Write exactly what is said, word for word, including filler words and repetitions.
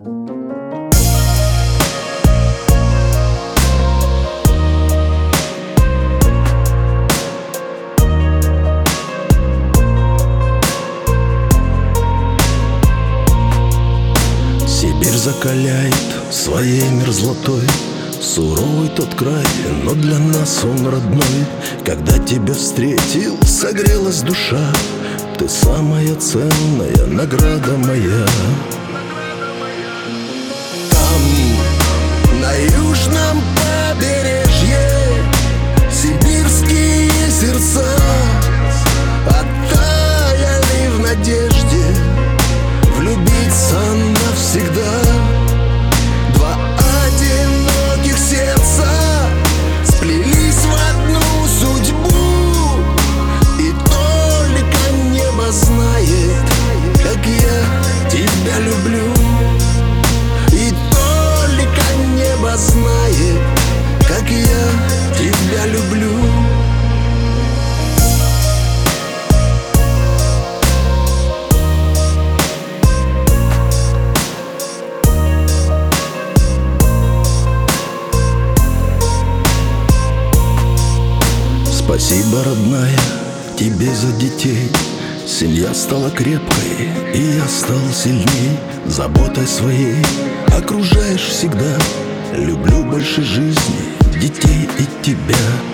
Сибирь закаляет своей мерзлотой, суровый тот край, но для нас он родной. Когда тебя встретил, согрелась душа, ты самая ценная награда моя. Там, на южном побережье, сибирские сердца оттаяли в надежде влюбиться навсегда. Два одиноких сердца сплелись в одну судьбу, и только небо знает, как я тебя люблю. И только небо знает, как я тебя люблю. Спасибо, родная, тебе за детей. Семья стала крепкой, и я стал сильней. Заботой своей окружаешь всегда. Люблю больше жизни, детей и тебя.